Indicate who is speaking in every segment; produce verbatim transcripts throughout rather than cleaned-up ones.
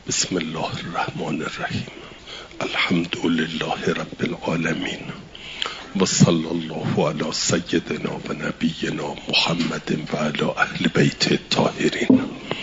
Speaker 1: بسم الله الرحمن الرحیم. الحمد لله رب العالمین و صلی الله علی سیدنا و نبینا محمد و علی اهل بیت الطاهرین.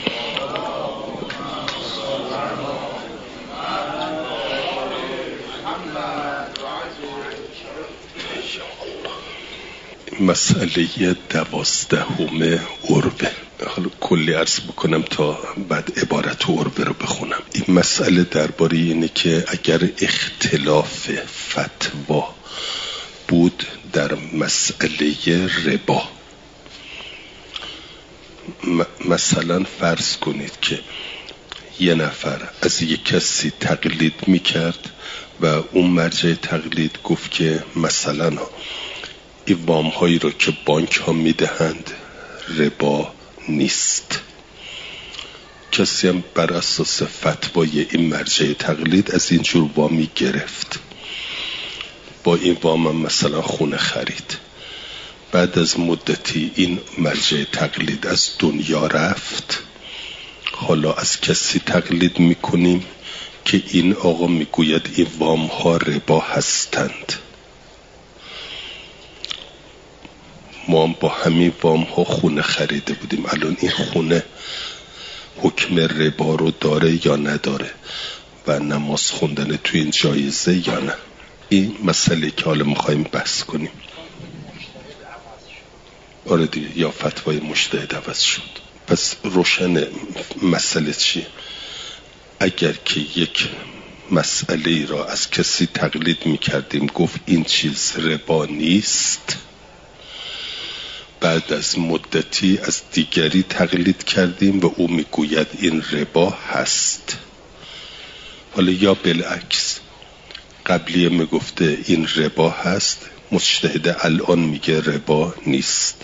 Speaker 1: مسئله دوازدهم عروه. حالا کلی عرض بکنم تا بعد عبارت عروه رو بخونم. این مسئله درباره اینه که اگر اختلاف فتوا بود در مسئله ربا، م- مثلا فرض کنید که یه نفر از یک کسی تقلید میکرد و اون مرجع تقلید گفت که مثلا این وام هایی رو که بانک ها میدهند ربا نیست. کسی هم بر اساس فتوای این مرجع تقلید از این جور وامی گرفت، با این وام هم مثلا خونه خرید. بعد از مدتی این مرجع تقلید از دنیا رفت، حالا از کسی تقلید میکنیم که این آقا میگوید این وام ها ربا هستند. ما با همین وام ها خونه خریده بودیم، الان این خونه حکم ربا رو داره یا نداره و نماز خوندن تو این جایزه یا نه. این مسئله که حالا میخواییم بحث کنیم. آره دیگه، یا فتوای مجتهد عوض شد. پس روشن مسئله چیه؟ اگر که یک مسئله را از کسی تقلید میکردیم گفت این چیز ربا نیست، بعد از مدتی از دیگری تقلید کردیم و او میگوید این ربا هست. حالا یا بالعکس، قبلیه میگفته این ربا هست، مجتهد الان میگه ربا نیست.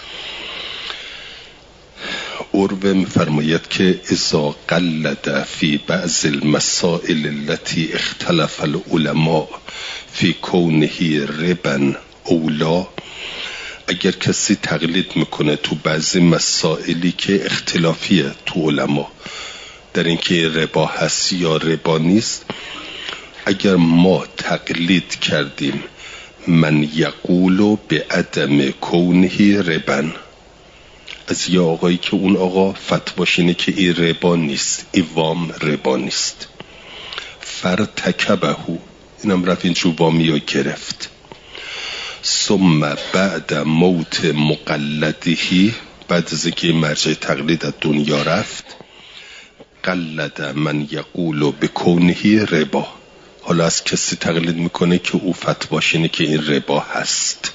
Speaker 1: عروه میفرماید که اذا قلد فی بعض المسائل التي اختلف العلماء فی کونه ربا اولا، اگر کسی تقلید میکنه تو بعضی مسائلی که اختلافیه تو علما در اینکه ربا هست یا ربا نیست، اگر ما تقلید کردیم من یقولو به عدم کونه ربا، از یه آقایی که اون آقا فتواش اینه که این ربا نیست، این وام ربا نیست، فرتکبهو، اینم رفت این چو وامی رو گرفت. ثم بعد موت مقلدهی، بعد از اینکه مرجع تقلید از دنیا رفت، قلد من یقول بکونه ربا، حالا از کسی تقلید میکنه که او فتواش اینه که این ربا هست.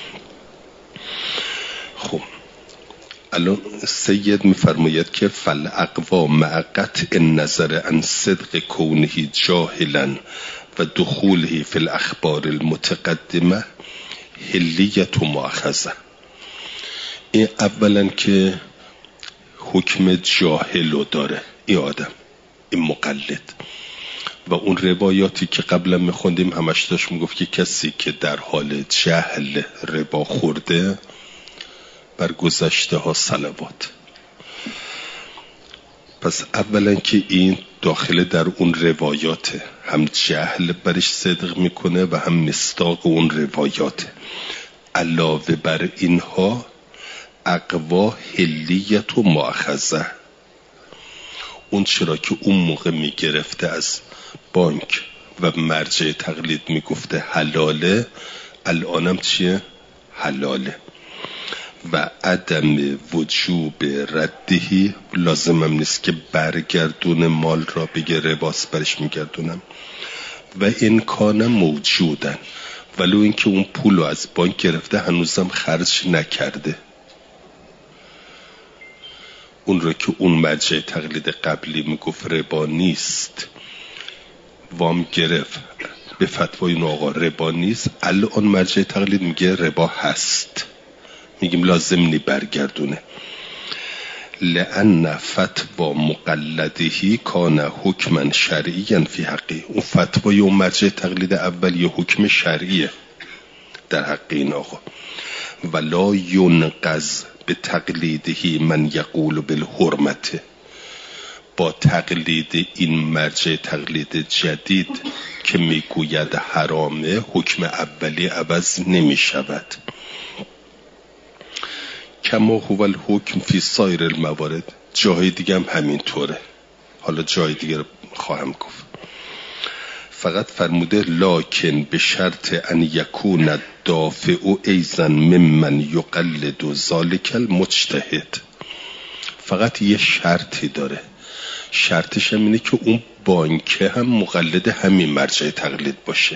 Speaker 1: خب الان سید میفرماید که فالاقوا مع قطع النظر عن صدق کونه جاهلا و دخوله فی الاخبار المتقدمه حلیت و مؤاخذه. این اولا که حکم جاهلو داره این آدم، این مقلد، و اون روایاتی که قبلا میخوندیم همش داشت میگفت که کسی که در حال جهل ربا خورده بر گذشته ها صلوات. پس اولا که این داخل در اون روایاته، هم جهل برش صدق میکنه و هم مصداق اون روایاته. علاوه بر اینها اقوا حلیت و مؤاخذه، اون چرا که اون موقع میگرفته از بانک و مرجع تقلید میگفته حلاله، الانم چیه؟ حلاله. و عدم وجوب ردهی، لازمم نیست که برگردون مال را بگه رباس، برش میگردونم. و این کان موجودن، ولو اینکه اون پول رو از بانک گرفته هنوزم خرج نکرده، اون رو که اون مرجع تقلید قبلی میگفت ربا نیست، وام گرفت به فتوای اون آقا ربا نیست، الان مرجع تقلید میگه ربا هست، میگیم لازم نی برگردونه. لأن فتوا مقلدهی کان حکما شرعیا فی حقی، اون فتوای اون مرجع تقلید اول یه حکم شرعیه در حق این آقا. ولا ینقض به تقلیدهی من یقول بالحرمت، با تقلید این مرجع تقلید جدید که میگوید حرامه، حکم اولی عوض نمی شود. کما هو الحکم فی سایر الموارد، جای دیگه هم همینطوره. حالا جای دیگه رو خواهم گفت. فقط فرموده لکن به شرط ان یکون الدافع ایضا ممن یقلد ذلک المجتهد. فقط یه شرطی داره، شرطش هم اینه که اون بانکه هم مقلد همین مرجع تقلید باشه.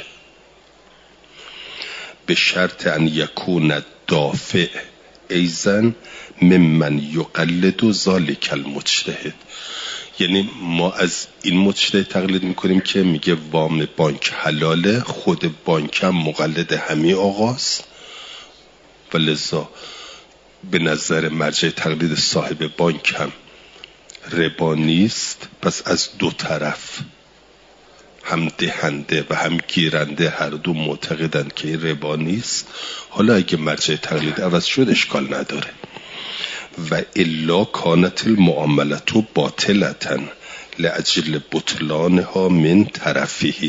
Speaker 1: به شرط ان یکون الدافع ایضا ممن یقلد ذلک المجتهد. یعنی ما از این مجتهد تقلید میکنیم که میگه وام بانک حلاله، خود بانک هم مقلد همین آقاست و لذا به نظر مرجع تقلید صاحب بانک هم ربا نیست. پس از دو طرف، هم دهنده و هم گیرنده، هر دو معتقدند که این ربا نیست. حالا اگه مرجع تقلید عوض شد اشکال نداره. و الا کانت المعاملت باطلتا لاجل بطلانها من طرفه.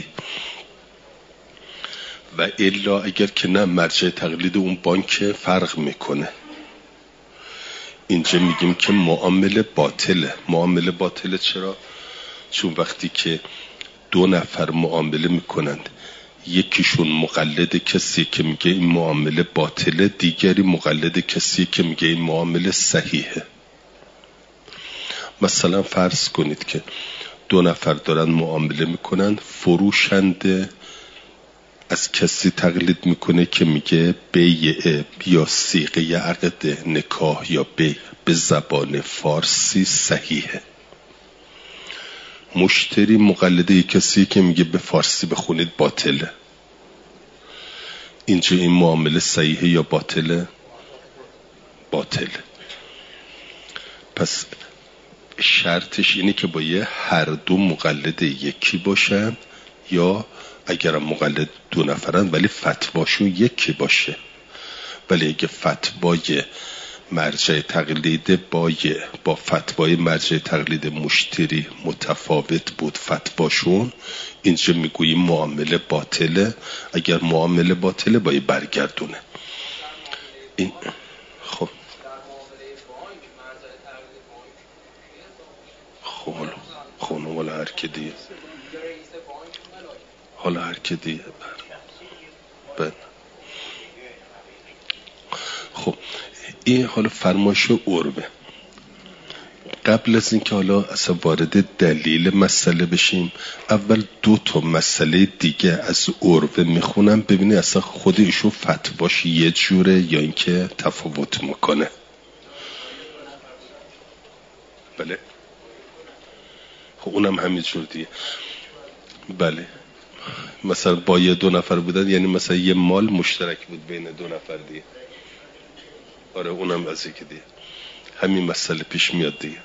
Speaker 1: و الا اگر که نه، مرجع تقلید اون بانک فرق میکنه. اینجا میگیم که معامله باطله. معامله باطله چرا؟ چون وقتی که دو نفر معامله میکنند، یکیشون مقلد کسی که میگه این معامله باطله، دیگری مقلد کسی که میگه این معامله صحیحه. مثلا فرض کنید که دو نفر دارن معامله میکنن، فروشنده از کسی تقلید میکنه که میگه بیع یا صیغه عقد نکاح یا بیع به زبان فارسی صحیحه. مشتری مقلده کسی که میگه به فارسی بخونید باطله. اینجا این معامله صحیحه یا باطله؟ باطله. پس شرطش اینه که باید هر دو مقلد یکی باشن، یا اگر مقلد دو نفرن ولی فتواشون یکی باشه. ولی اگه فتوای مرجع تقلید با با فتوای مرجع تقلید مشتری متفاوت بود فتواشون، اینجا میگوییم معامله باطله. اگر معامله باطله باید برگردونه. این خب خب حالا خب حالا هر که دیگه حالا هر که دیگه بر خب این حالا فرمایش عربه. قبل از اینکه حالا اصلا وارد دلیل مسئله بشیم، اول دو تا مسئله دیگه از عربه میخونم، ببینی اصلا خود ایشون فتواش یه جوره یا اینکه تفاوت میکنه. بله خب اونم همین جور دیگه. بله مثلا با یه دو نفر بودن، یعنی مثلا یه مال مشترک بود بین دو نفر دیگه. آره اونم از یکی دیگه همین مسئله پیش میاد دیگه.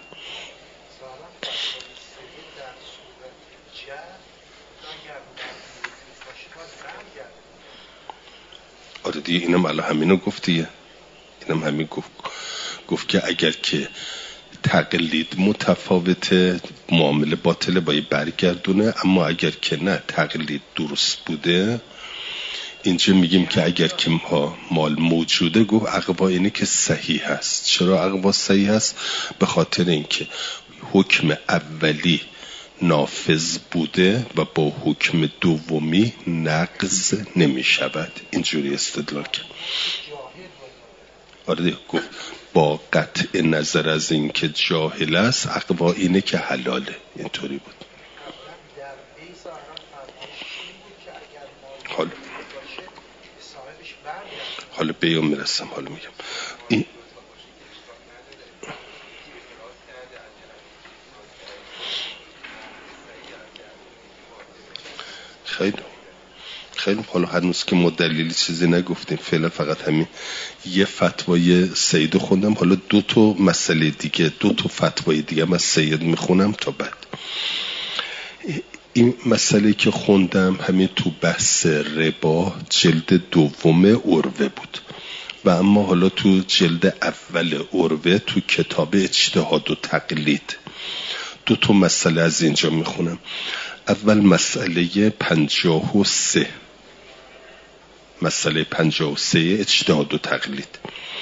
Speaker 1: آره دیگه اینم الان همینو گفت دیگه. اینم همین گفت گفت که اگر که تقلید متفاوته معامله باطله باید برگردونه، اما اگر که نه تقلید درست بوده، اینجا میگیم که اگر که مال موجوده، گفت عقبا اینه که صحیح هست. چرا عقبا صحیح هست؟ به خاطر اینکه حکم اولی نافذ بوده و با حکم دومی نقض نمی شود. اینجوری استدلال کرد. آره گفت با قطع نظر از اینکه جاهل است، عقبا اینه که حلاله. اینطوری بود. حالا حالا بیام میرسم. حالا میگم این خیلی خیلی حالا هنوز که ما دلیلی چیزی نگفتیم، فعلا فقط همین یه فتوای سید خوندم. حالا دو تا مسئله دیگه، دو تا فتوای دیگه من سید میخونم تا بعد. این مسئله که خوندم همین تو بحث ربا جلد دوم عروه بود، و اما حالا تو جلد اول عروه تو کتاب اجتهاد و تقلید دو تا مسئله از اینجا میخونم. اول مسئله پنجاه و سه، مسئله پنجاه و سه اجتهاد و تقلید.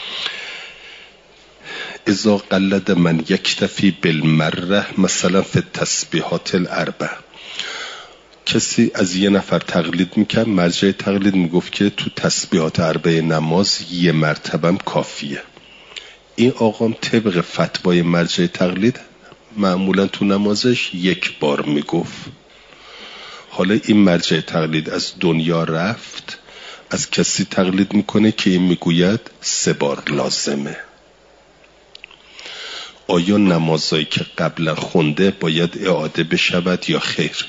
Speaker 1: اذا قلد من یکتفی بالمره مثلا فی التسبیحات الاربع، کسی از یه نفر تقلید میکرد، مرجع تقلید میگفت که تو تسبیحات اربع نماز یه مرتبه کافیه. این آقام طبق فتوای مرجع تقلید معمولا تو نمازش یک بار میگفت. حالا این مرجع تقلید از دنیا رفت، از کسی تقلید میکنه که این میگوید سه بار لازمه. آیا نمازایی که قبلا خونده باید اعاده بشود یا خیر؟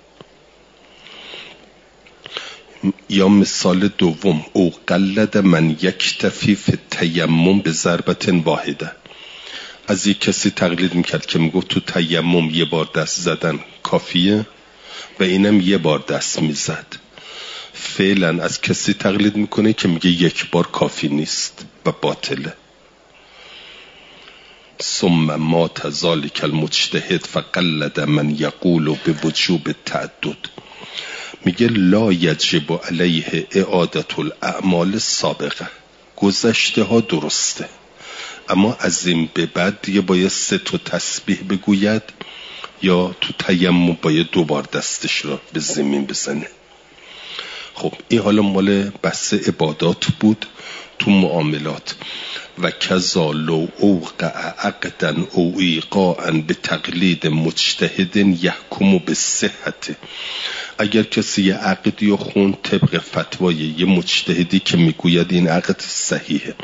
Speaker 1: یا مثال دوم، او قلد من یکتفی فی التیمم به ضربت واحده، از یک کسی تقلید میکرد که میگفت تو تیمم یه بار دست زدن کافیه و اینم یه بار دست میزد. فعلا از کسی تقلید میکنه که میگه یک بار کافی نیست و باطله. ثم مات ذلک المجتهد فقلد من یقول بوجوب التعدد، میگه لا یجب علیه اعادت الاعمال السابقه، گذشته ها درسته اما از این به بعد دیگه باید سه تا تسبیح بگوید یا تو تیمم باید دوبار دستش رو به زمین بزنه. خب این حالا مال بحث عبادات بود. تو معاملات و کذا لو اوقع عقدا او ایقاعا به تقلید مجتهد یحکم به صحت، اگر کسی یه عقدی رو خون طبق فتوای یه مجتهدی که میگوید این عقد صحیحه،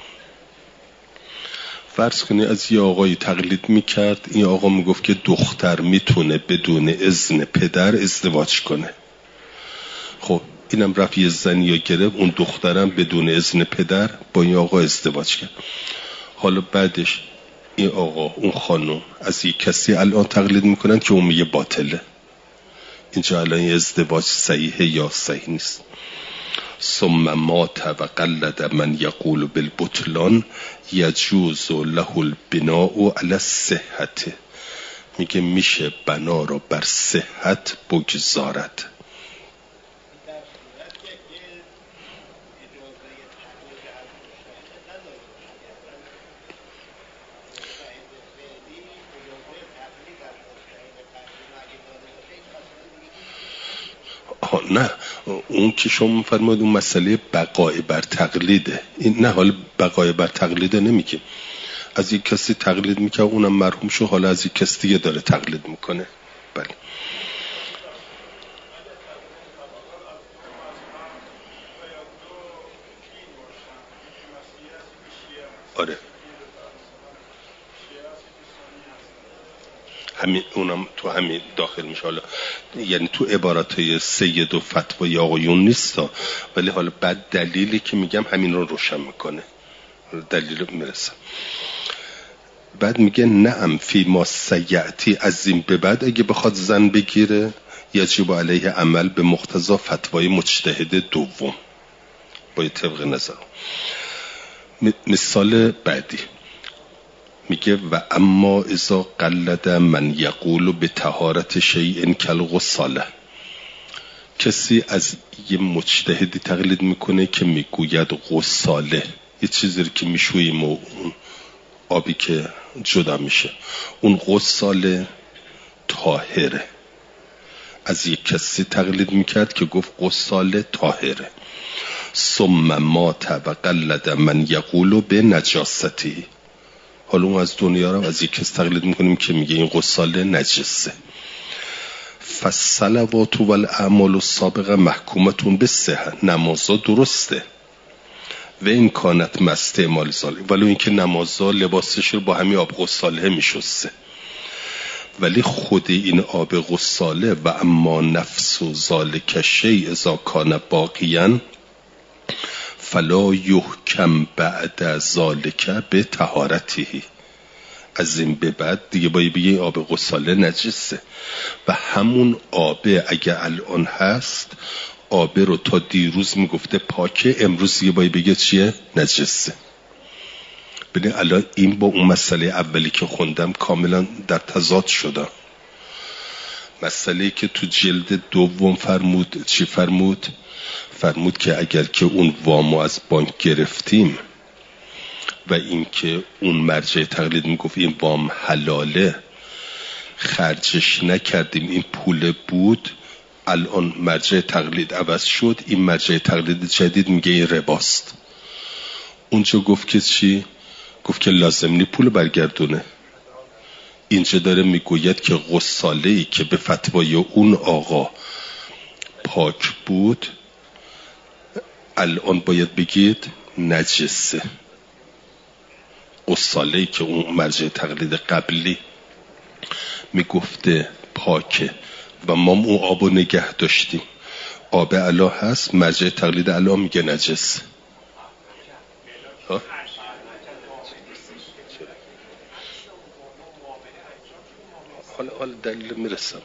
Speaker 1: فرض کنی از یه آقایی تقلید میکرد، این آقا میگفت که دختر میتونه بدون اذن پدر ازدواج کنه. خب اینم رفت یه زنی رو گرفت، اون دخترم بدون اذن پدر با این آقا ازدواج کرد. حالا بعدش این آقا اون خانم از یک کسی الان تقلید میکنن که اون میگه باطله. اینجا الان این ازدواج صحیحه یا صحیح نیست؟ ثم مات و قلد من یقول بالبطلان یجوز له البناء علی الصحت، میگه میشه بنا رو بر صحت بگذارد. نه اون که شما فرمودید اون مسئله بقای بر تقلیده، این نه حال بقای بر تقلیده نمیگه. از یک کسی تقلید میکنه اونم مرحوم شو، حالا از یک کسی دیگه داره تقلید میکنه. بله آره همین اونم تو همین داخل میشه. حالا یعنی تو عبارات سید و فتوای آقایون نیست، ولی حالا بعد دلیلی که میگم همین رو روشن میکنه، دلیل میرسم. بعد میگه نعم فی ما سیعتی، از این به بعد اگه بخواد زن بگیره یجب علیه عمل به مقتضا فتوای مجتهد دوم باید طبق نظر. مثال بعدی میگه و اما اذا قلد من یقول به طهارت شیء کالغساله، کسی از یه مجتهدی تقلید میکنه که میگوید غساله یه چیزی که میشوییم و اون آبی که جدا میشه اون غساله طاهره. از یک کسی تقلید میکرد که گفت غساله طاهره. ثم مات و قلد من یقول به نجاستی، حالا اون از دنیا رو از یک کس تقلید میکنیم که میگه این غساله نجسه. فالصلوات والاعمال السابقه محکومتون به صحت، نمازا درسته و این کانت مست اعمال ساله، ولی اینکه نمازا لباسش رو با همین آب غساله میشسته، ولی خود این آب غساله و اما نفس و ذالک شیء اذا کان باقیاً فلا یحکم بعد ذالک به طهارته، از این به بعد دیگه باید بگه آب غساله نجسه و همون آبه اگه الان هست آبه رو تا دیروز میگفته پاکه، امروز دیگه باید بگه چیه؟ نجسه. ببین الان این با اون مسئله اولی که خوندم کاملا در تضاد شده. مسئله که تو جلد دوم فرمود چی فرمود؟ فرمود که اگر که اون وامو از بانک گرفتیم و اینکه اون مرجع تقلید میگفت این وام حلاله، خرجش نکردیم، این پول بود، الان مرجع تقلید عوض شد، این مرجع تقلید جدید میگه این رباست. اونجا گفت که چی؟ گفت که لازم نی پول برگردونه. اینجا داره میگوید که غساله‌ای که به فتوای اون آقا پاک بود الان باید بگید نجسه. غساله‌ای که اون مرجع تقلید قبلی میگفته پاکه و ما اون آبو نگه داشتیم، آب علا هست، مرجع تقلید علا میگه نجسه. ها؟ حالا حالا دلیل میرسم.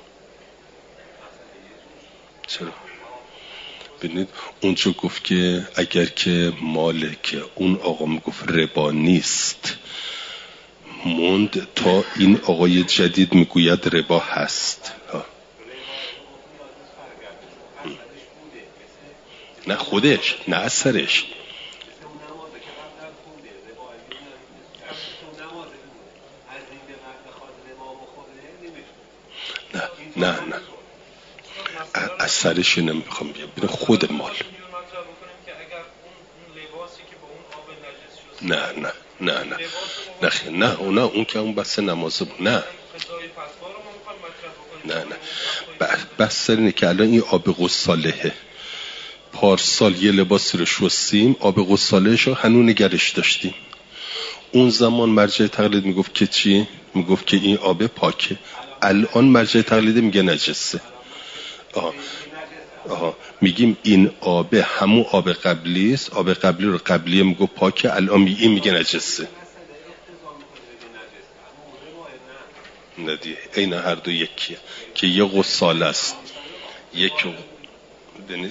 Speaker 1: چرا؟ ببینید اونجا گفت که اگر که ماله که اون آقا میگفت ربا نیست موند تا این آقای جدید میگوید ربا هست. ها. نه خودش، نه اثرش. نه نه نه اثرش نمیخوام بیام ببین خود مال. نه نه نه نه نه نه اونا اون که اون بس نمازه بود. نه نه نه بس اینه که الان این آب غسالهه، پارسال یه لباسی رو شستیم، آب غسالهش رو هنوز نگرش داشتیم. اون زمان مرجع تقلید میگفت که چی؟ میگفت که این آب پاکه. الان مرجع تقلید میگه نجسه. آها آها میگیم این آب همون آب قبلی است، آب قبلی رو قبلیه میگه پاکه، الان میگه این میگه نجسه. ندی این هر دو یکیه که یه غساله است یک دنی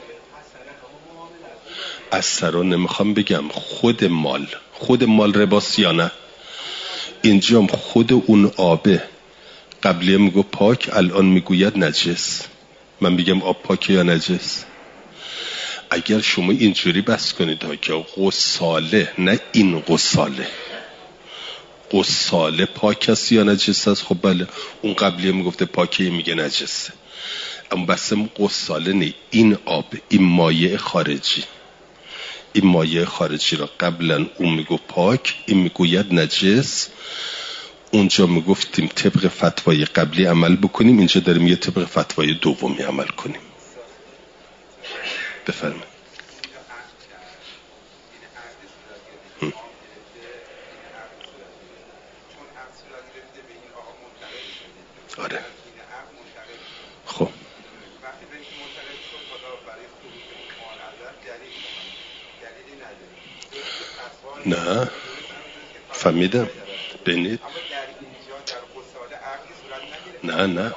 Speaker 1: اثر رو نمیخوام بگم. خود مال خود مال رباست یا نه؟ اینجا خود اون آبه قبلیه میگه پاک، الان میگوید نجس. من میگم آب پاکه یا نجس؟ اگر شما اینجوری بس کنید ها که غساله، نه این غساله، غساله پاک است یا نجس است، خب بله اون قبلیه میگفته پاکه میگه نجسه. اما بس غساله نه، این آب، این مایع خارجی، این مایع خارجی را قبلا اون میگو پاک، این میگوید نجس. اونجا میگفتیم طبق فتوای قبلی عمل بکنیم، اینجا داریم یه طبق فتوای دومی عمل کنیم. بفرمایید. آره خب نه فهمیدم. ببینید نه نه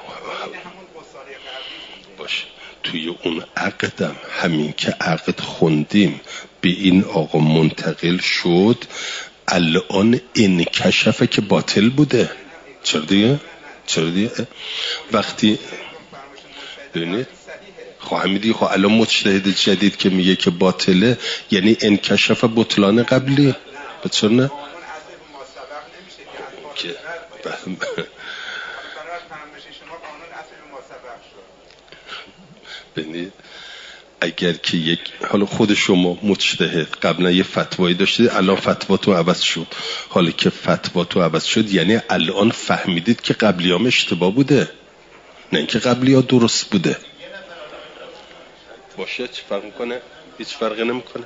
Speaker 1: باشه توی اون عقدم همین که عقد خوندیم به این آقا منتقل شد، الان این کشفه که باطل بوده. چرا دیگه؟ چرا دیگه؟ وقتی ببینید خواهمی دیگه خواهی الان مجتهد جدید که میگه که باطله یعنی انکشف بطلان قبلی. چرا نه؟ که ببینید اگر که یک حالا خود شما مجتهد قبلا یه فتوایی داشتید، الان فتواتون عوض شد، حالا که فتواتون عوض شد یعنی الان فهمیدید که قبلیام اشتباه بوده، نه اینکه قبلیا درست بوده. باشه چه فرق میکنه؟ هیچ فرقی نمیکنه.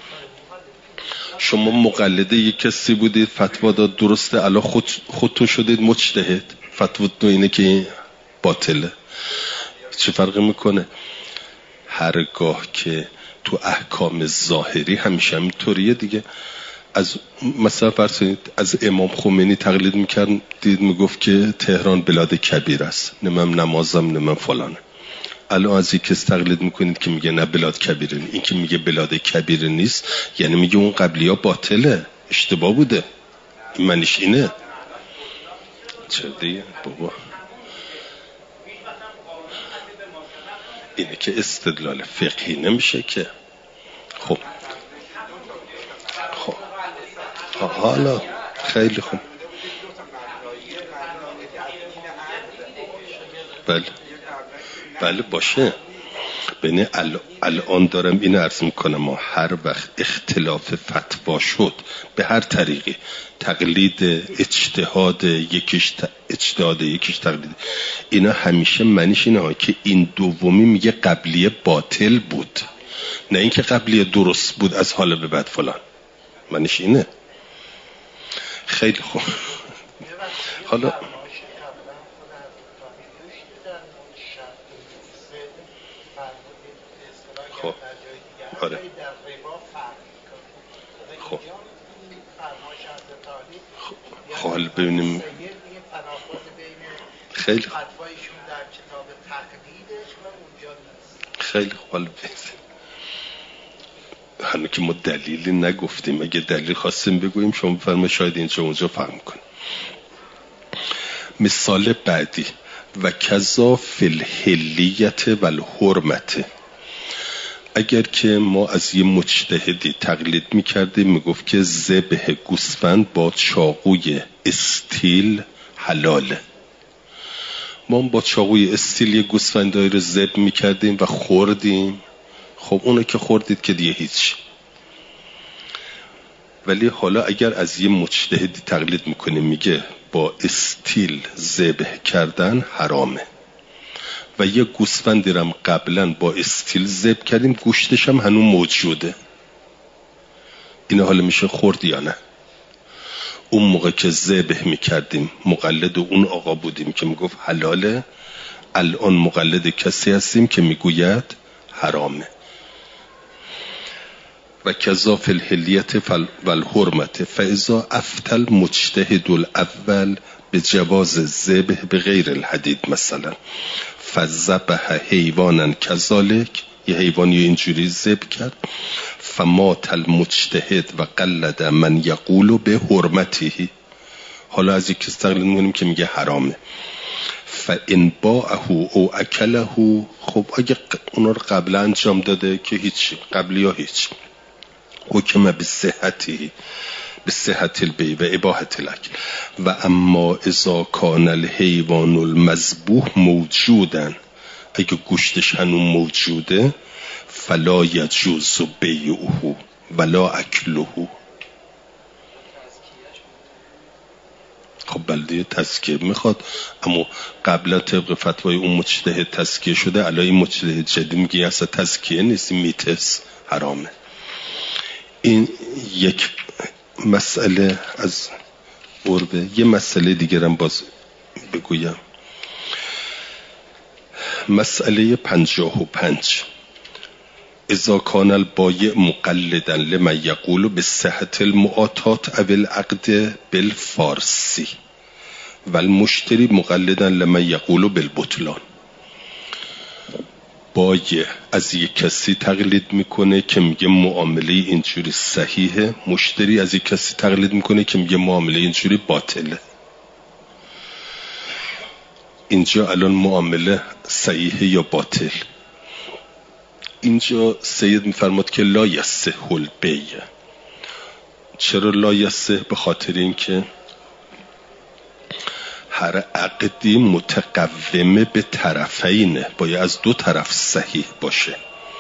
Speaker 1: شما مقلده یک کسی بودید فتوا داد درسته، الان خود خودتون شدید مجتهد، فتواتون اینه که باطله. چه فرقی میکنه؟ هرگاه که تو احکام ظاهری همیشه همینطوریه دیگه. از مثلا فرض کنید از امام خمینی تقلید میکرد، دید میگفت که تهران بلاد کبیر است، نمیم نمازم نمیم فلانه. الان از یک کس تقلید میکنید که میگه نه بلاد کبیره نیست، این که میگه بلاد کبیره نیست یعنی میگه اون قبلی ها باطله، اشتباه بوده. این منیش اینه. چه دیگه بابا اینه که استدلال فقهی نمیشه که. خب خب حالا خیلی خوب، بله بله باشه. ببین الان دارم این عرض میکنم، ما هر وقت اختلاف فتوا شد به هر طریقی، تقلید، اجتهاد، یکیش اجتهاد یکیش تقلید، اینا همیشه معنیش اینه که این دومی میگه قبلیه باطل بود، نه اینکه قبلیه درست بود از حالا به بعد فلان. معنیش اینه. خیلی خوب. حالا خب آره خب خب حال ببینیم. خیلی خوب خیلی خوب. حال هنو که ما دلیلی نگفتیم، اگه دلیل خواستیم بگوییم شما بفرمایید، شاید اینجا اونجا فهم کنیم. مثال بعدی، و کذا فی الحلیت و الحرمت. اگر که ما از یه مجتهدی تقلید میکردیم میگفت که ذبح گوسفند با چاقوی استیل حلاله، ما با چاقوی استیل یه گوسفندایی رو ذبح میکردیم و خوردیم، خب اونو که خوردید که دیگه هیچ. ولی حالا اگر از یه مجتهدی تقلید میکنیم میگه با استیل ذبح کردن حرامه، و یه گوسفندی رو قبلا با استیل ذبح کردیم گوشتش هم هنوز موجوده، اینا حالا میشه خورد یا نه؟ اون موقع که ذبح میکردیم مقلد اون آقا بودیم که میگفت حلاله، الان مقلد کسی هستیم که میگوید حرامه. و کذا فی الحلیت و الحرمت فاذا افتى المجتهد الاول به جواز الذبح به غیر الحدید، مثلا فذبح حیوانا کذالک، یه حیوانی اینجوری ذبح کرد، فمات المجتهد و قلد من یقول به حرمته، حالا از یک کس تقلید میکنیم که میگه حرامه. فان باعه او اکله، خب اگه اونا رو قبلا انجام داده که هیچ، قبلی یا هیچ، حکم به صحتی به صحت البیع و اباحت الاکل. و اما اذا کان الحیوان المذبوح موجودا، اگه گوشتش هنوز موجوده، فلا یجوز بیعه ولا اکله. خب بلده تزکیه میخواد، اما قبلا طبق فتوای اون مجتهد تزکیه شده، الان این مجتهد جدید میگه اصلا تزکیه نیست، میتس حرامه. این یک مسئله از قربه. یه مسئله دیگرم باز بگویم، مسئله پنجاه و پنج، اذا کان البایع مقلدا لما یقول بصحت المعاطات او العقد بالفارسی و المشتری مقلدا لما یقول بالبطلان. بایع از یک کسی تقلید میکنه که میگه معامله اینجوری صحیحه، مشتری از یک کسی تقلید میکنه که میگه معامله اینجوری باطله. اینجا الان معامله صحیحه یا باطل؟ اینجا سید میفرماد که لا یصح البیع. چرا لا یصح؟ به خاطر اینکه هر عقدی متقومه به طرفینه، باید از دو طرف صحیح باشه.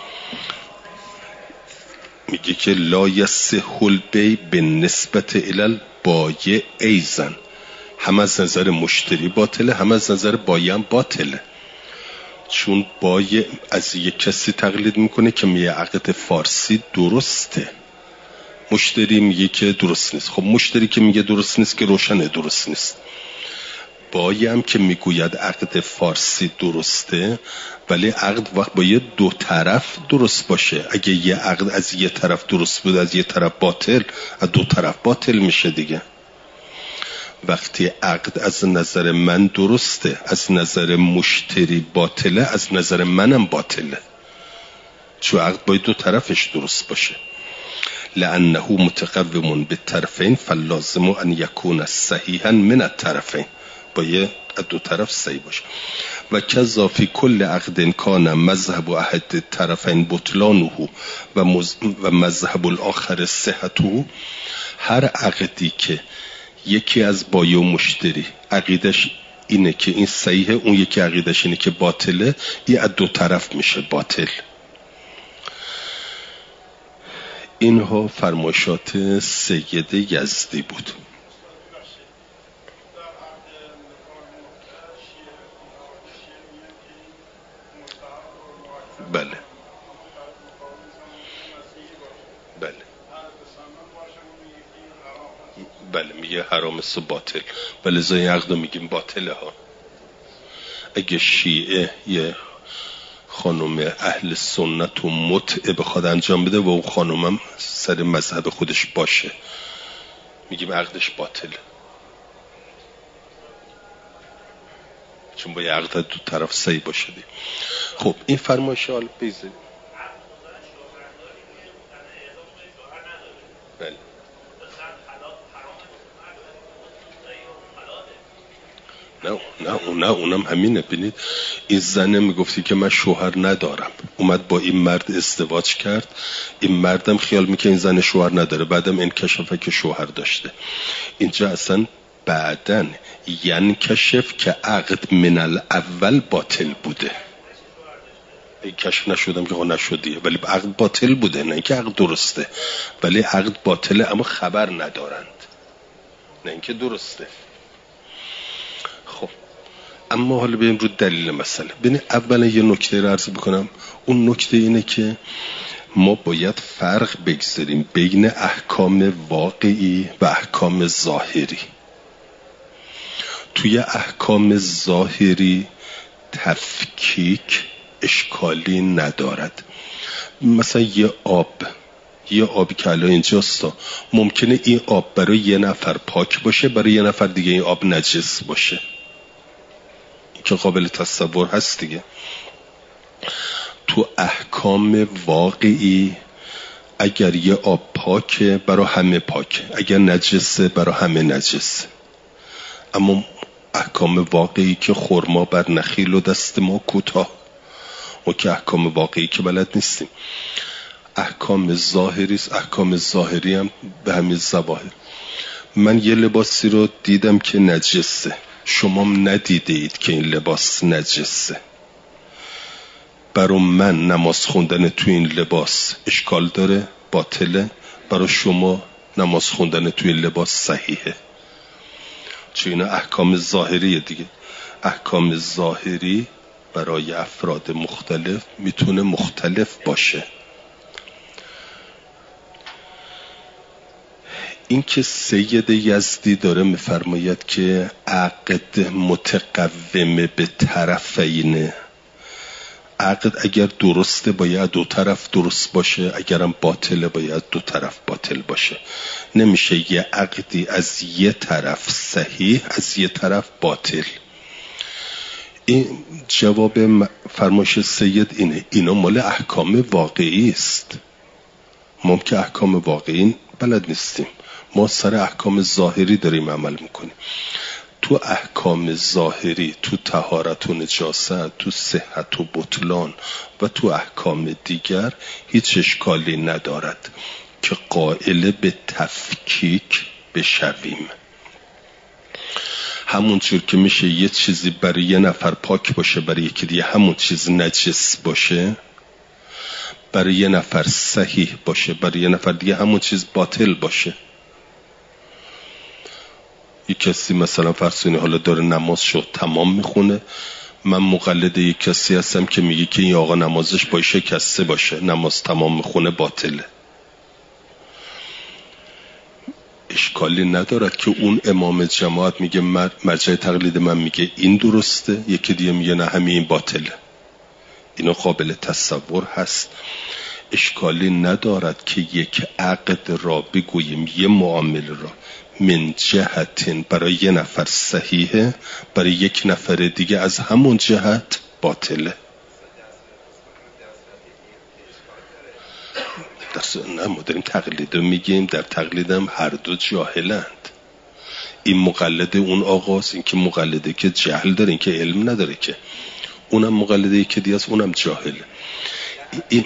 Speaker 1: میگه که لا یصح البیع بالنسبت الی البایع ایضا، هم از نظر مشتری باطله هم از نظر بایع هم باطله. چون بایع از یک کسی تقلید میکنه که میگه عقد فارسی درسته، مشتری میگه که درست نیست. خب مشتری که میگه درست نیست که روشنه درست نیست، بایع هم که میگوید عقد فارسی درسته، ولی عقد وقت باید دو طرف درست باشه. اگه یه عقد از یه طرف درست بود از یه طرف باطل، از دو طرف باطل میشه دیگه. وقتی عقد از نظر من درسته از نظر مشتری باطله، از نظر منم باطله، چون عقد باید دو طرفش درست باشه. لانه متقوم بالطرفین فلازم ان یکون صحیحا من الطرفین، باید از دو طرف صحیح باشه. و کذا فی کل عقد کان مذهب احد طرفین بطلانه و و مذهب الاخر صحته. هر عقدی که یکی از بایع و مشتری عقیدش اینه که این صحیحه، اون یکی عقیدش اینه که باطله، این از دو طرف میشه باطل. اینها فرمایشات سید یزدی بود. بله بله بله میگه حرام است و باطل، ولی زای عقد میگیم باطله ها. اگه شیعه یه خانم اهل سنت و متع بخواد انجام بده و اون خانومم سر مذهب خودش باشه، میگیم عقدش باطله، چون با یه عقد دو طرف صحیح باشه دی. خب این فرمایش حال بیزه. بله نه نه نه اونم همینه. ببینید این زنه میگفتی که من شوهر ندارم، اومد با این مرد ازدواج کرد، این مردم خیال میکنه این زن شوهر نداره، بعدم انکشف که شوهر داشته. اینجا اصلا بعدن یعنی کشف که عقد من الاول باطل بوده. این کشف نشدم که ها نشدیه، ولی عقد باطل بوده، نه اینکه عقد درسته، ولی عقد باطله اما خبر ندارند، نه اینکه درسته. خب اما حالا بریم رو دلیل مسئله. ببین اولا یه نکته رو عرض بکنم، اون نکته اینه که ما باید فرق بگذاریم بین احکام واقعی و احکام ظاهری. توی احکام ظاهری تفکیک اشکالی ندارد. مثلا یه آب یه آبی که الان اینجاست، ممکنه این آب برای یه نفر پاک باشه، برای یه نفر دیگه این آب نجس باشه، این که قابل تصور هست دیگه. تو احکام واقعی اگر یه آب پاکه برای همه پاکه، اگر نجسه برای همه نجسه. اما احکام واقعی که خرما بر نخیل و دست ما کوتاه، ما که احکام واقعی که بلد نیستیم. احکام ظاهری است. احکام ظاهری هم به همین ظواهر. من یه لباسی رو دیدم که نجسه، شما ندیده اید که این لباس نجسه، برای من نماز خوندن تو این لباس اشکال داره، باطله، برای شما نماز خوندن تو این لباس صحیحه. چون اینا احکام ظاهریه دیگه. احکام ظاهری برای افراد مختلف میتونه مختلف باشه. این که سید یزدی داره میفرماید که عقد متقوم به طرفینه، عقد اگر درسته باید دو طرف درست باشه، اگرم باطله باید دو طرف باطل باشه. نمیشه یه عقدی از یه طرف صحیح از یه طرف باطل. این جواب فرمایش سید اینه. اینا مال احکام واقعی است. ما که احکام واقعی بلد نیستیم، ما سر احکام ظاهری داریم عمل میکنیم. تو احکام ظاهری، تو طهارت و نجاست، تو صحت و بطلان و تو احکام دیگر هیچ اشکالی ندارد که قائل به تفکیک بشویم. همون جور که میشه یه چیزی برای یه نفر پاک باشه، برای یکی دیگه همون چیز نجس باشه، برای یه نفر صحیح باشه، برای یه نفر دیگه همون چیز باطل باشه. یک کسی مثلا فرسونی حالا داره نماز شد تمام میخونه، من مقلد یک کسی هستم که میگه که این آقا نمازش با شکسته باشه، نماز تمام میخونه باطله. اشکالی ندارد که اون امام جماعت میگه مرجع تقلید من میگه این درسته، یکی دیگه میگه نه همین این باطله. اینو قابل تصور هست. اشکالی ندارد که یک عقد را بگوییم یه معامله را من جهتین برای یه نفر صحیحه، برای یک نفر دیگه از همون جهت باطله. در نه ما داریم تقلید رو میگیم، در تقلیدم هر دو جاهلند. این مقلد اون آقاست، این که مقلده که جهل داره، این که علم نداره که. اونم مقلده که دیگه است، اونم جاهله. این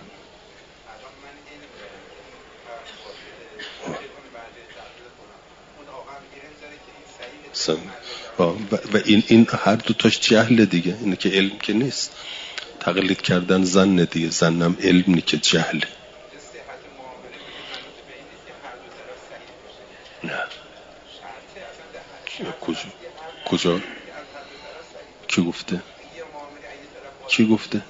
Speaker 1: و این این هر دو تاش جهل دیگه، اینه که علم که نیست. تقلید کردن زن دیگه، زنم علم نی که جهل. نه کجا کجا کی گفته کی گفته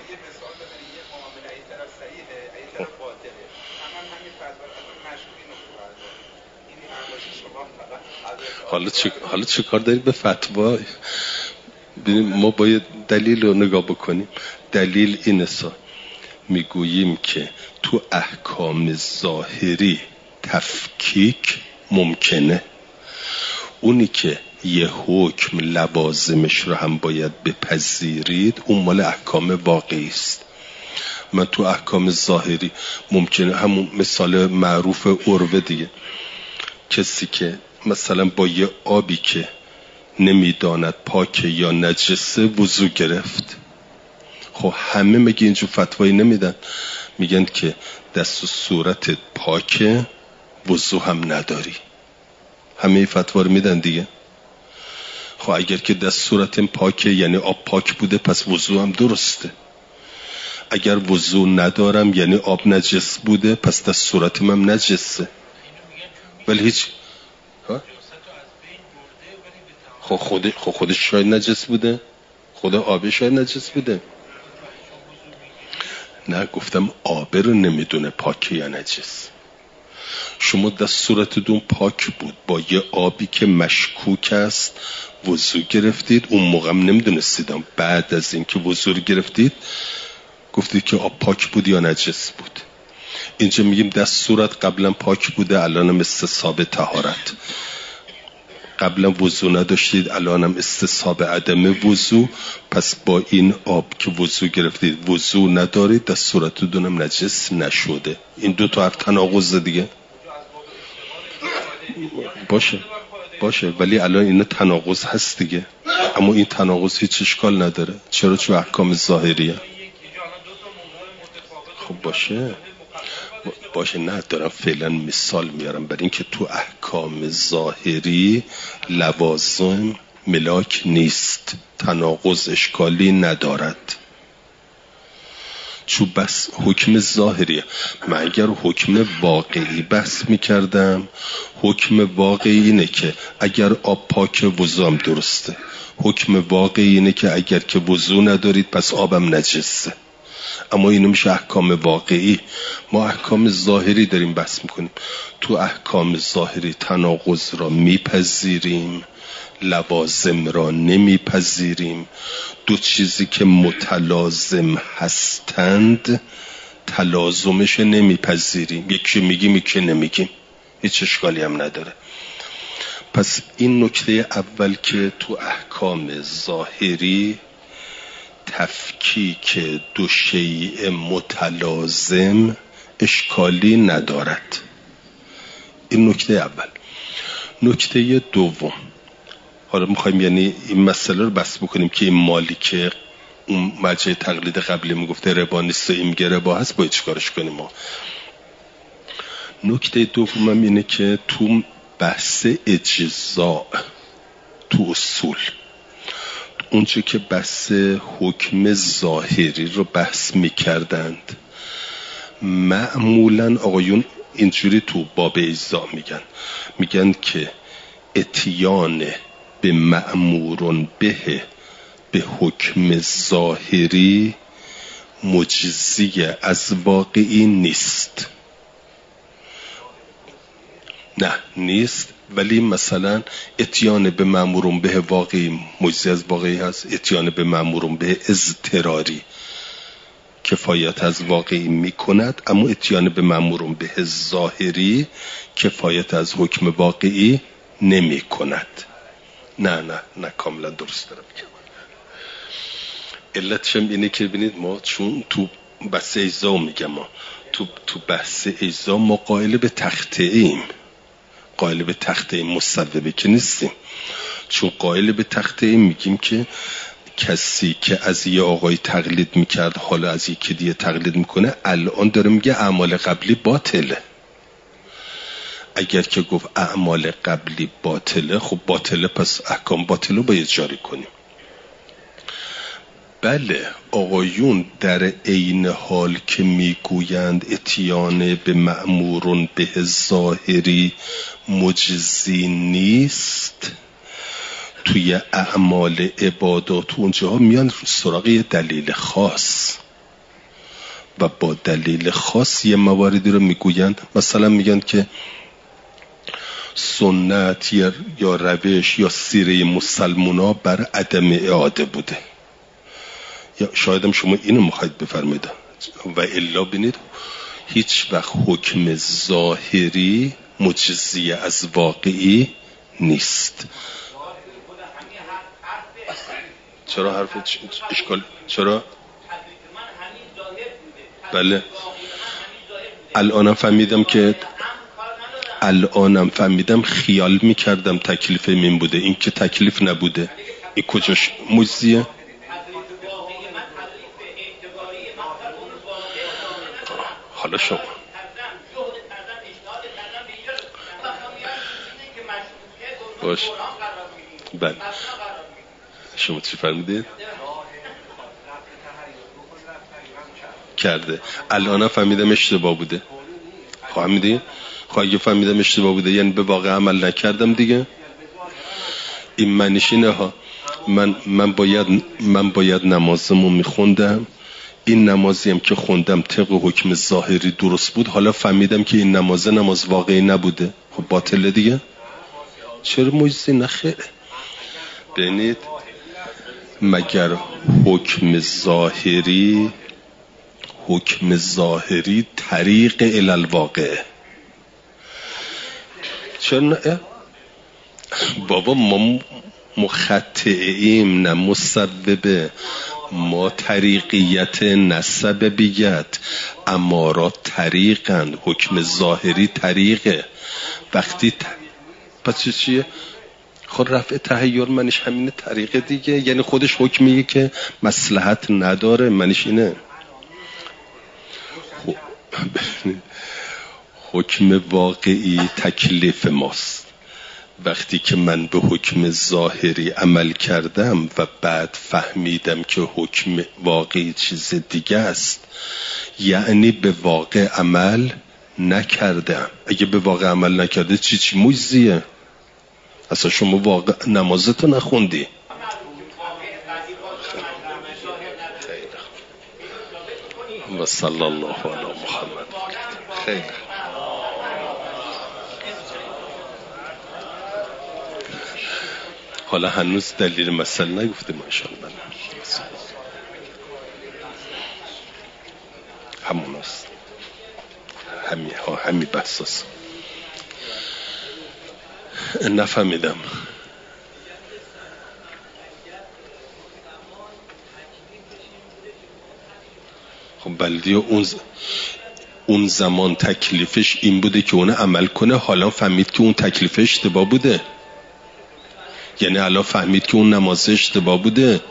Speaker 1: حالا چه حالا چه کار داری به فتوا؟ ببین ما باید دلیل رو نگاه بکنیم. دلیل اینه سا میگوییم که تو احکام ظاهری تفکیک ممکنه. اونی که یه حکم لوازمش رو هم باید بپذیرید اون مال احکام واقعی است. من تو احکام ظاهری ممکنه همون مثال معروف عروه دیگه، کسی که مثلا با یه آبی که نمیداند پاکه یا نجسه وضو گرفت، خب همه مگه اینجور فتوایی نمیدن؟ میگن که دست و صورتت پاکه وضو هم نداری. همه فتوا رو میدن دیگه. خب اگر که دست صورتم پاکه یعنی آب پاک بوده، پس وضو هم درسته. اگر وضو ندارم یعنی آب نجس بوده، پس دست صورتم هم نجسه. ولی هیچ خب خود خب خودش شاید نجس بوده، خود آبه شاید نجس بوده. نه گفتم آبه رو نمیدونه پاکه یا نجس. شما دست صورتتون پاک بود، با یه آبی که مشکوک است وضو گرفتید، اون موقع هم نمیدونستیدم، بعد از اینکه وضو گرفتید گفتید که آب پاک بود یا نجس بود. اینجا میگیم دست صورت قبلا پاک بوده، الانم استصحاب طهارت. قبلا وضو نداشتید، الانم استصحاب عدم وضو، پس با این آب که وضو گرفتید وضو ندارید، دست صورتتونم نجس نشده. این دو تا حرف تناقض دیگه. باشه باشه ولی الان این تناقض هست دیگه. اما این تناقض هیچ اشکال نداره. چرا؟ چون احکام ظاهریه. خب باشه باشه نه دارم فعلا مثال میارم برای اینکه تو احکام ظاهری لوازم ملاک نیست، تناقض اشکالی ندارد. چون بس حکم ظاهریه. من اگر حکم واقعی بحث میکردم، حکم واقعی اینه که اگر آب پاک وضو هم درسته. حکم واقعی اینه که اگر که وضو ندارید پس آبم نجسه. اما اینو میشه احکام واقعی. ما احکام ظاهری داریم بحث میکنیم. تو احکام ظاهری تناقض را میپذیریم، لوازم را نمیپذیریم. دو چیزی که متلازم هستند تلازمش نمیپذیریم. یکی میگیم یکی نمیگیم، هیچ اشکالی هم نداره. پس این نکته اول که تو احکام ظاهری تفکیک دو شیء متلازم اشکالی ندارد. این نکته اول. نکته دوم، حالا میخوایم یعنی این مسئله رو بس بکنیم که این مالی که اون مرجع تقلید قبلی میگفته ربا نیست و این میگه ربا هست، باید چیکارش کنیم ما؟ نکته دومم اینه که تو بحث اجزاء تو اصول، اونچه که بحث حکم ظاهری رو بحث میکردند، معمولا آقایون اینجوری تو باب اجزاء میگن میگن که اتیان به مأمورون به به حکم ظاهری مجزی از واقعی نیست. نه نیست، ولی مثلا اتیان به مأمورون به واقعی مجزی از واقعی هست. اتیان به مأمورون به اضطراری کفایت از واقعی میکند، اما اتیان به مأمورون به ظاهری کفایت از حکم واقعی نمی کند. نه نه نه کاملا درست دارم میگم. علتش هم اینه که ببینید ما چون تو بحث اجزا میگم ما تو تو بحث اجزا ما قائل به تخته ایم، قائل به تخته ایم، مصوبه که نیستیم. چون قائل به تخته ایم میگیم که کسی که از یه آقای تقلید میکرد حالا از یکی دیگه تقلید میکنه الان داره میگه اعمال قبلی باطله. اگر که گفت اعمال قبلی باطله، خب باطله پس احکام باطل رو باید جاری کنیم. بله آقایون در عین حال که میگویند اتیان به مأمورون به ظاهری مجزی نیست، توی اعمال عبادات اونجا میان سراغ یه دلیل خاص و با دلیل خاص یه مواردی رو میگویند. مثلا میگن که سنت یا, یا روش یا سیره مسلمونا بر عدم اعاده بوده. یا شایدم شما اینو میخواید بفرمایید و الا بینید هیچ وقت حکم ظاهری مجزی از واقعی نیست. چرا حرف اشکال چرا؟ بله الانم فهمیدم که الانم فهمیدم خیال میکردم تکلیف من بوده، این که تکلیف نبوده. این کجاش مجزیه؟ حالا شما باش بله شما چی فرمودید؟ کرده الان فهمیدم اشتباه بوده. فهمیدی؟ خب اگه فهمیدم اشتباه بوده یعنی به واقع عمل نکردم دیگه. این معنیش اینه ها من من باید من باید نمازمو میخوندم، این نمازی هم که خوندم طبق حکم ظاهری درست بود، حالا فهمیدم که این نماز نماز واقعی نبوده، خب باطله دیگه. چرا مجزی نخیره؟ ببینید مگر حکم ظاهری حکم ظاهری طریق الالواقع. چرا نه؟ بابا ما مخطئیم نه مسببه، ما طریقیت نسببیت امارات طریقن، حکم ظاهری طریقه. وقتی ت... پس چیه؟ خود رفع تحیر منش همینه طریقه دیگه، یعنی خودش حکمیه که مصلحت نداره، منش اینه. حکم واقعی تکلیف ماست. وقتی که من به حکم ظاهری عمل کردم و بعد فهمیدم که حکم واقعی چیز دیگه است، یعنی به واقع عمل نکردم. اگه به واقع عمل نکرده چی چی مجزیه؟ اصلا شما واقع نمازتو نخوندی. و صلی الله علی محمد. خیلی حالا هنوز دلیل مسئله نگفته ماشاءالله. همون است، همی ها همی بحث است. نفهمیدم. خب بلدی اون ز... اون زمان تکلیفش این بوده که اون عمل کنه، حالا فهمید که اون تکلیف اشتباه بوده. یعنی الان فهمید که اون نماز اشتباه بوده.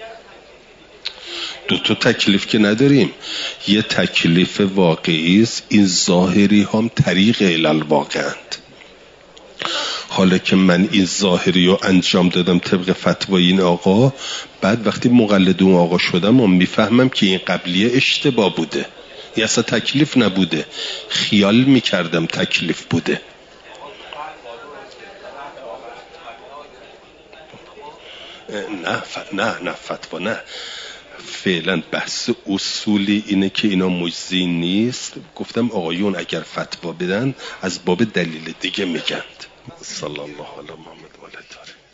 Speaker 1: دو تا تکلیف که نداریم، یه تکلیف واقعی است، این ظاهری هم طریق الالواقعند. حالا که من این ظاهری رو انجام دادم طبق فتوای این آقا، بعد وقتی مقلد اون آقا شدم و میفهمم که این قبلیه اشتباه بوده، این اصلا تکلیف نبوده، خیال میکردم تکلیف بوده. نه ف... نه نه فتوا نه، فعلا بحث اصولی اینه که اینا مجزی نیست. گفتم آقایون اگر فتوا بدن از باب دلیل دیگه میگند. صلی الله علی محمد و آله.